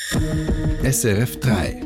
SRF 3.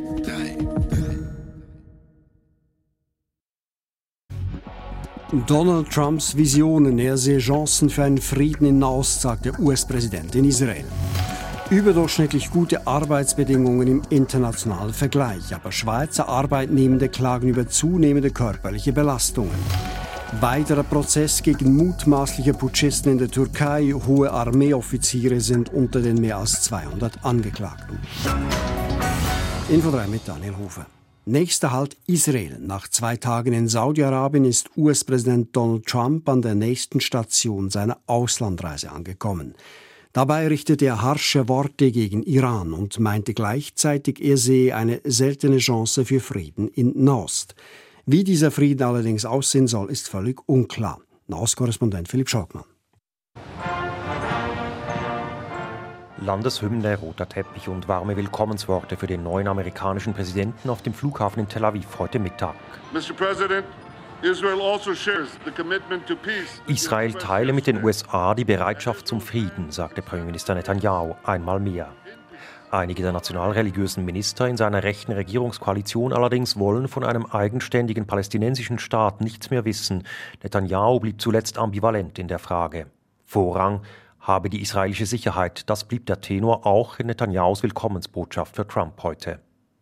Donald Trumps Visionen, er sehe Chancen für einen Frieden in Nahost, sagt der US-Präsident in Israel. Überdurchschnittlich gute Arbeitsbedingungen im internationalen Vergleich, aber Schweizer Arbeitnehmende klagen über zunehmende körperliche Belastungen. Weiterer Prozess gegen mutmaßliche Putschisten in der Türkei. Hohe Armeeoffiziere sind unter den mehr als 200 Angeklagten. Info 3 mit Daniel Hofer. Nächster Halt Israel. Nach 2 Tagen in Saudi-Arabien ist US-Präsident Donald Trump an der nächsten Station seiner Auslandreise angekommen. Dabei richtete er harsche Worte gegen Iran und meinte gleichzeitig, er sehe eine seltene Chance für Frieden in Nahost. Wie dieser Frieden allerdings aussehen soll, ist völlig unklar. Nahost-Korrespondent Philipp Scholtmann. Landeshymne, roter Teppich und warme Willkommensworte für den neuen amerikanischen Präsidenten auf dem Flughafen in Tel Aviv heute Mittag. Mr. President, Israel teile mit den USA die Bereitschaft zum Frieden, sagte Premierminister Netanyahu einmal mehr. Einige der nationalreligiösen Minister in seiner rechten Regierungskoalition allerdings wollen von einem eigenständigen palästinensischen Staat nichts mehr wissen. Netanyahu blieb zuletzt ambivalent in der Frage. Vorrang habe die israelische Sicherheit, das blieb der Tenor auch in Netanyahus Willkommensbotschaft für Trump heute.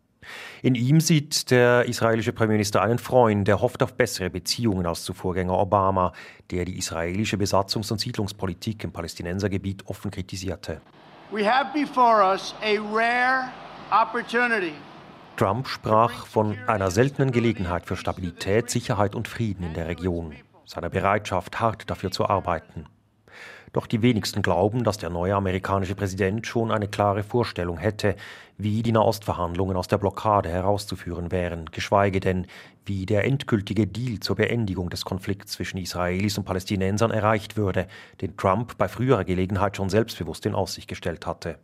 In ihm sieht der israelische Premierminister einen Freund, der hofft auf bessere Beziehungen als zu Vorgänger Obama, der die israelische Besatzungs- und Siedlungspolitik im Palästinensergebiet offen kritisierte. We have before us a rare opportunity. Trump sprach von einer seltenen Gelegenheit für Stabilität, Sicherheit und Frieden in der Region, seiner Bereitschaft, hart dafür zu arbeiten. Doch die wenigsten glauben, dass der neue amerikanische Präsident schon eine klare Vorstellung hätte, wie die Nahostverhandlungen aus der Blockade herauszuführen wären, geschweige denn, wie der endgültige Deal zur Beendigung des Konflikts zwischen Israelis und Palästinensern erreicht würde, den Trump bei früherer Gelegenheit schon selbstbewusst in Aussicht gestellt hatte.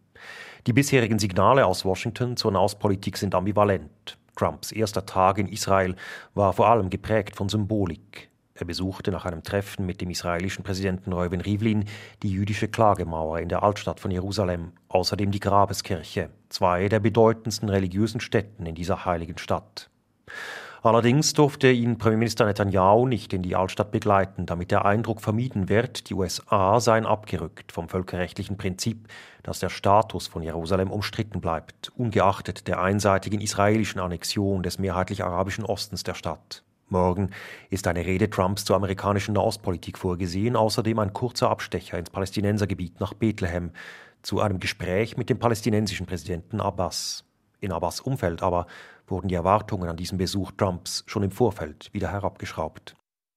Die bisherigen Signale aus Washington zur Nahostpolitik sind ambivalent. Trumps erster Tag in Israel war vor allem geprägt von Symbolik. Er besuchte nach einem Treffen mit dem israelischen Präsidenten Reuven Rivlin die jüdische Klagemauer in der Altstadt von Jerusalem, außerdem die Grabeskirche, 2 der bedeutendsten religiösen Stätten in dieser heiligen Stadt. Allerdings durfte ihn Premierminister Netanyahu nicht in die Altstadt begleiten, damit der Eindruck vermieden wird, die USA seien abgerückt vom völkerrechtlichen Prinzip, dass der Status von Jerusalem umstritten bleibt, ungeachtet der einseitigen israelischen Annexion des mehrheitlich arabischen Ostens der Stadt. Morgen ist eine Rede Trumps zur amerikanischen Nahostpolitik vorgesehen, außerdem ein kurzer Abstecher ins Palästinensergebiet nach Bethlehem zu einem Gespräch mit dem palästinensischen Präsidenten Abbas. In Abbas' Umfeld aber wurden die Erwartungen an diesen Besuch Trumps schon im Vorfeld wieder herabgeschraubt.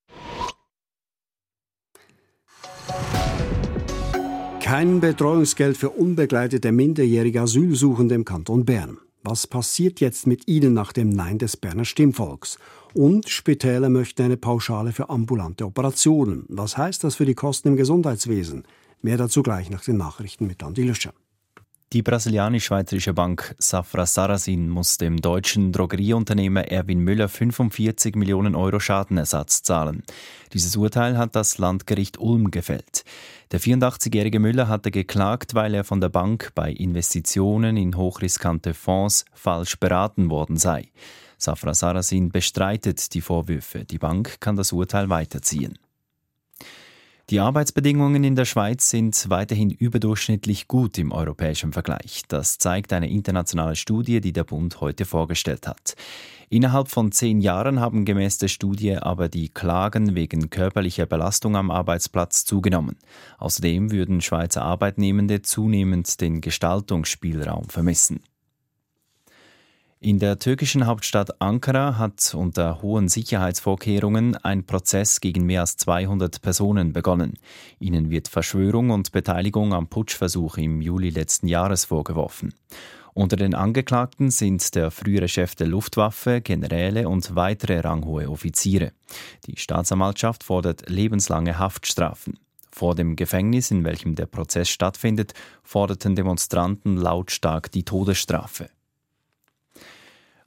Kein Betreuungsgeld für unbegleitete minderjährige Asylsuchende im Kanton Bern. Was passiert jetzt mit ihnen nach dem Nein des Berner Stimmvolks? Und Spitäler möchten eine Pauschale für ambulante Operationen. Was heißt das für die Kosten im Gesundheitswesen? Mehr dazu gleich nach den Nachrichten mit Andi Löscher. Die brasilianisch-schweizerische Bank Safra Sarasin muss dem deutschen Drogerieunternehmer Erwin Müller 45 Millionen Euro Schadenersatz zahlen. Dieses Urteil hat das Landgericht Ulm gefällt. Der 84-jährige Müller hatte geklagt, weil er von der Bank bei Investitionen in hochriskante Fonds falsch beraten worden sei. Safra Sarasin bestreitet die Vorwürfe. Die Bank kann das Urteil weiterziehen. Die Arbeitsbedingungen in der Schweiz sind weiterhin überdurchschnittlich gut im europäischen Vergleich. Das zeigt eine internationale Studie, die der Bund heute vorgestellt hat. Innerhalb von 10 Jahren haben gemäß der Studie aber die Klagen wegen körperlicher Belastung am Arbeitsplatz zugenommen. Außerdem würden Schweizer Arbeitnehmende zunehmend den Gestaltungsspielraum vermissen. In der türkischen Hauptstadt Ankara hat unter hohen Sicherheitsvorkehrungen ein Prozess gegen mehr als 200 Personen begonnen. Ihnen wird Verschwörung und Beteiligung am Putschversuch im Juli letzten Jahres vorgeworfen. Unter den Angeklagten sind der frühere Chef der Luftwaffe, Generäle und weitere ranghohe Offiziere. Die Staatsanwaltschaft fordert lebenslange Haftstrafen. Vor dem Gefängnis, in welchem der Prozess stattfindet, forderten Demonstranten lautstark die Todesstrafe.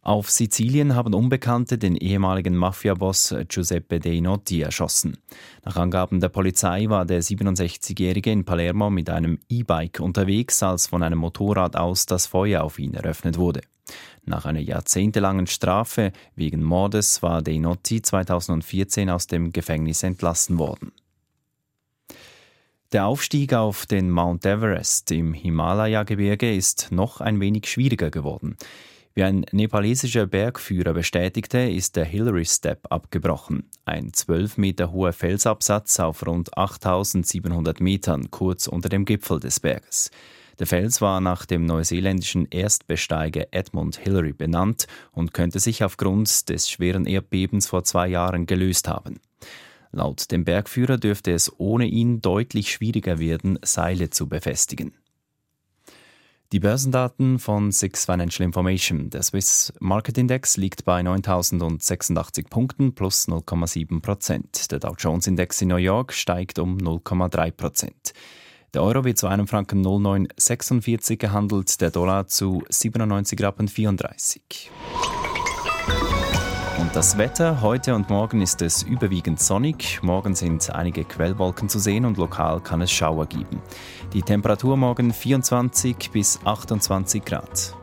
Auf Sizilien haben Unbekannte den ehemaligen Mafiaboss Giuseppe De Notti erschossen. Nach Angaben der Polizei war der 67-Jährige in Palermo mit einem E-Bike unterwegs, als von einem Motorrad aus das Feuer auf ihn eröffnet wurde. Nach einer jahrzehntelangen Strafe wegen Mordes war De Notti 2014 aus dem Gefängnis entlassen worden. Der Aufstieg auf den Mount Everest im Himalaya-Gebirge ist noch ein wenig schwieriger geworden. Wie ein nepalesischer Bergführer bestätigte, ist der Hillary Step abgebrochen. Ein 12 Meter hoher Felsabsatz auf rund 8700 Metern, kurz unter dem Gipfel des Berges. Der Fels war nach dem neuseeländischen Erstbesteiger Edmund Hillary benannt und könnte sich aufgrund des schweren Erdbebens vor 2 Jahren gelöst haben. Laut dem Bergführer dürfte es ohne ihn deutlich schwieriger werden, Seile zu befestigen. Die Börsendaten von SIX Financial Information. Der Swiss Market Index liegt bei 9.086 Punkten plus 0,7%. Der Dow Jones Index in New York steigt um 0,3%. Der Euro wird zu einem Franken 0,946 gehandelt, der Dollar zu 97,34 Rappen. Und das Wetter, heute und morgen ist es überwiegend sonnig. Morgen sind einige Quellwolken zu sehen und lokal kann es Schauer geben. Die Temperatur morgen 24 bis 28 Grad.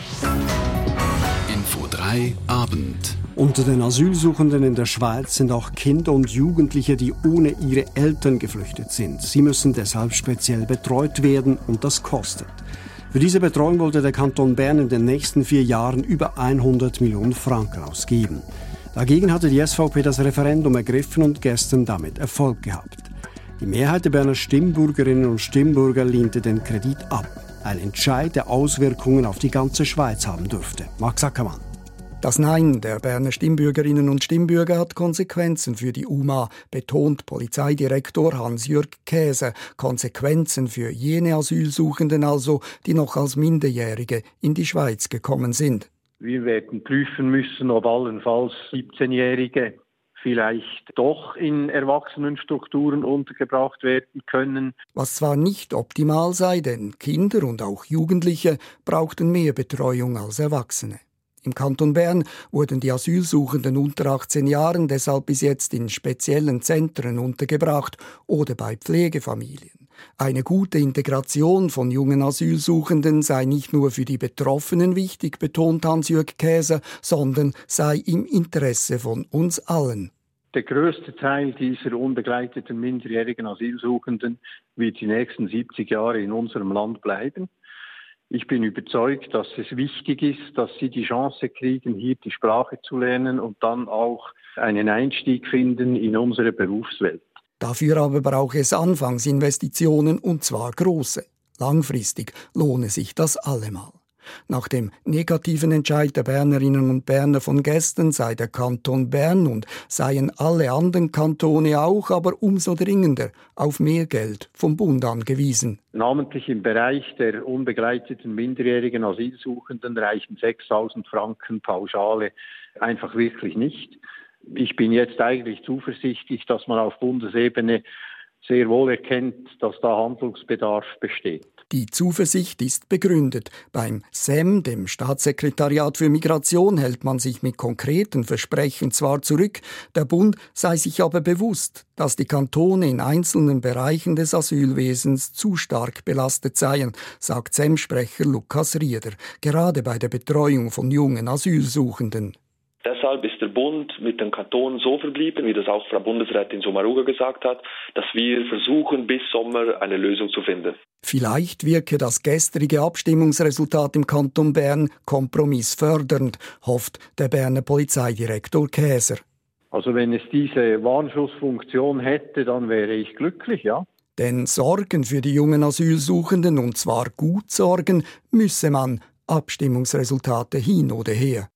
Info 3 Abend. Unter den Asylsuchenden in der Schweiz sind auch Kinder und Jugendliche, die ohne ihre Eltern geflüchtet sind. Sie müssen deshalb speziell betreut werden und das kostet. Für diese Betreuung wollte der Kanton Bern in den nächsten 4 Jahren über 100 Millionen Franken ausgeben. Dagegen hatte die SVP das Referendum ergriffen und gestern damit Erfolg gehabt. Die Mehrheit der Berner Stimmbürgerinnen und Stimmbürger lehnte den Kredit ab. Ein Entscheid, der Auswirkungen auf die ganze Schweiz haben dürfte. Max Ackermann. Das Nein der Berner Stimmbürgerinnen und Stimmbürger hat Konsequenzen für die UMA, betont Polizeidirektor Hans-Jürg Käser. Konsequenzen für jene Asylsuchenden also, die noch als Minderjährige in die Schweiz gekommen sind. Wir werden prüfen müssen, ob allenfalls 17-Jährige vielleicht doch in Erwachsenenstrukturen untergebracht werden können. Was zwar nicht optimal sei, denn Kinder und auch Jugendliche brauchten mehr Betreuung als Erwachsene. Im Kanton Bern wurden die Asylsuchenden unter 18 Jahren deshalb bis jetzt in speziellen Zentren untergebracht oder bei Pflegefamilien. Eine gute Integration von jungen Asylsuchenden sei nicht nur für die Betroffenen wichtig, betont Hans-Jürg Käser, sondern sei im Interesse von uns allen. Der größte Teil dieser unbegleiteten minderjährigen Asylsuchenden wird die nächsten 70 Jahre in unserem Land bleiben. Ich bin überzeugt, dass es wichtig ist, dass sie die Chance kriegen, hier die Sprache zu lernen und dann auch einen Einstieg finden in unsere Berufswelt. Dafür aber brauche es Anfangsinvestitionen und zwar große. Langfristig lohne sich das allemal. Nach dem negativen Entscheid der Bernerinnen und Berner von gestern sei der Kanton Bern und seien alle anderen Kantone auch, aber umso dringender auf mehr Geld vom Bund angewiesen. Namentlich im Bereich der unbegleiteten minderjährigen Asylsuchenden reichen 6.000 Franken Pauschale einfach wirklich nicht. Ich bin jetzt eigentlich zuversichtlich, dass man auf Bundesebene sehr wohl erkennt, dass da Handlungsbedarf besteht. Die Zuversicht ist begründet. Beim SEM, dem Staatssekretariat für Migration, hält man sich mit konkreten Versprechen zwar zurück, der Bund sei sich aber bewusst, dass die Kantone in einzelnen Bereichen des Asylwesens zu stark belastet seien, sagt SEM-Sprecher Lukas Rieder, gerade bei der Betreuung von jungen Asylsuchenden. Deshalb ist der Bund mit den Kantonen so verblieben, wie das auch Frau Bundesrätin Sommaruga gesagt hat, dass wir versuchen, bis Sommer eine Lösung zu finden. Vielleicht wirke das gestrige Abstimmungsresultat im Kanton Bern kompromissfördernd, hofft der Berner Polizeidirektor Käser. Also wenn es diese Warnschussfunktion hätte, dann wäre ich glücklich, ja. Denn Sorgen für die jungen Asylsuchenden, und zwar gut Sorgen, müsse man, Abstimmungsresultate hin oder her.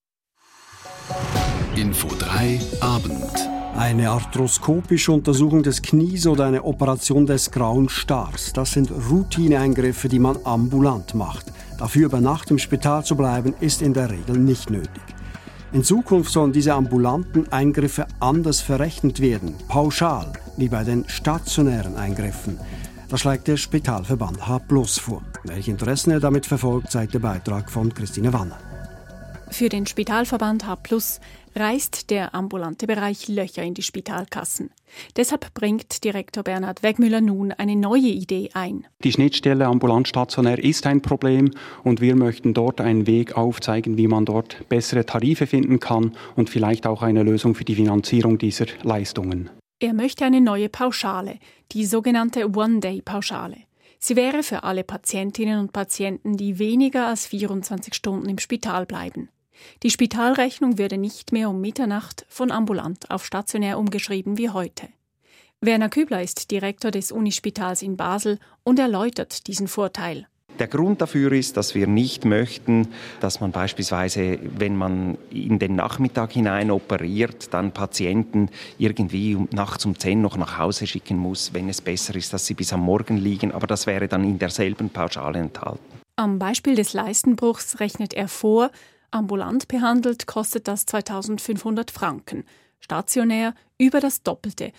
Info 3 Abend. Eine arthroskopische Untersuchung des Knies oder eine Operation des grauen Stars. Das sind Routineeingriffe, die man ambulant macht. Dafür über Nacht im Spital zu bleiben, ist in der Regel nicht nötig. In Zukunft sollen diese ambulanten Eingriffe anders verrechnet werden, pauschal, wie bei den stationären Eingriffen. Das schlägt der Spitalverband H+ vor. Welche Interessen er damit verfolgt, zeigt der Beitrag von Christine Wanner. Für den Spitalverband H+ reißt der ambulante Bereich Löcher in die Spitalkassen. Deshalb bringt Direktor Bernhard Wegmüller nun eine neue Idee ein. Die Schnittstelle ambulant-stationär ist ein Problem und wir möchten dort einen Weg aufzeigen, wie man dort bessere Tarife finden kann und vielleicht auch eine Lösung für die Finanzierung dieser Leistungen. Er möchte eine neue Pauschale, die sogenannte One-Day-Pauschale. Sie wäre für alle Patientinnen und Patienten, die weniger als 24 Stunden im Spital bleiben. Die Spitalrechnung würde nicht mehr um Mitternacht von ambulant auf stationär umgeschrieben wie heute. Werner Kübler ist Direktor des Unispitals in Basel und erläutert diesen Vorteil. Der Grund dafür ist, dass wir nicht möchten, dass man beispielsweise, wenn man in den Nachmittag hinein operiert, dann Patienten irgendwie nachts um 10 noch nach Hause schicken muss, wenn es besser ist, dass sie bis am Morgen liegen. Aber das wäre dann in derselben Pauschale enthalten. Am Beispiel des Leistenbruchs rechnet er vor, ambulant behandelt kostet das 2.500 Franken, stationär über das Doppelte,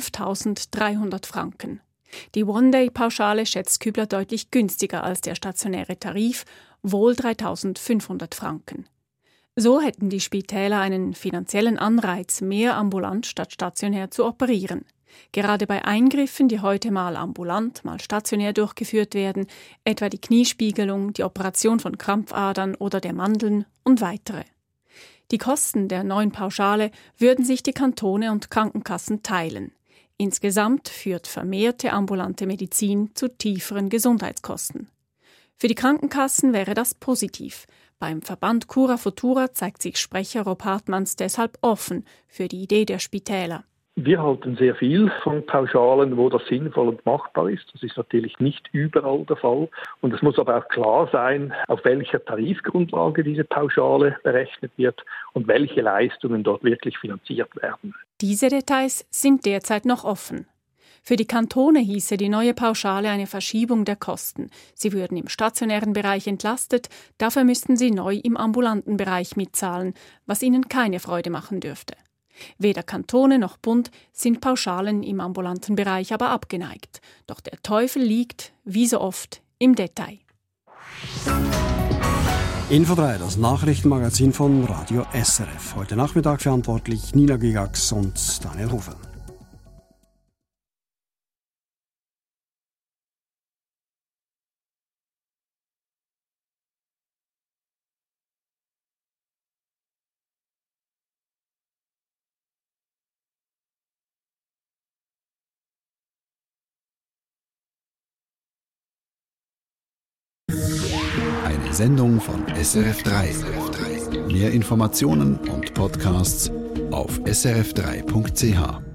5.300 Franken. Die One-Day-Pauschale schätzt Kübler deutlich günstiger als der stationäre Tarif, wohl 3.500 Franken. So hätten die Spitäler einen finanziellen Anreiz, mehr ambulant statt stationär zu operieren. Gerade bei Eingriffen, die heute mal ambulant, mal stationär durchgeführt werden, etwa die Kniespiegelung, die Operation von Krampfadern oder der Mandeln und weitere. Die Kosten der neuen Pauschale würden sich die Kantone und Krankenkassen teilen. Insgesamt führt vermehrte ambulante Medizin zu tieferen Gesundheitskosten. Für die Krankenkassen wäre das positiv. Beim Verband Cura Futura zeigt sich Sprecher Rob Hartmanns deshalb offen für die Idee der Spitäler. Wir halten sehr viel von Pauschalen, wo das sinnvoll und machbar ist. Das ist natürlich nicht überall der Fall. Und es muss aber auch klar sein, auf welcher Tarifgrundlage diese Pauschale berechnet wird und welche Leistungen dort wirklich finanziert werden. Diese Details sind derzeit noch offen. Für die Kantone hieße die neue Pauschale eine Verschiebung der Kosten. Sie würden im stationären Bereich entlastet, dafür müssten sie neu im ambulanten Bereich mitzahlen, was ihnen keine Freude machen dürfte. Weder Kantone noch Bund sind Pauschalen im ambulanten Bereich aber abgeneigt. Doch der Teufel liegt, wie so oft, im Detail. Info 3, das Nachrichtenmagazin von Radio SRF. Heute Nachmittag verantwortlich Nina Gigax und Daniel Hofer. Eine Sendung von SRF3. Mehr Informationen und Podcasts auf srf3.ch.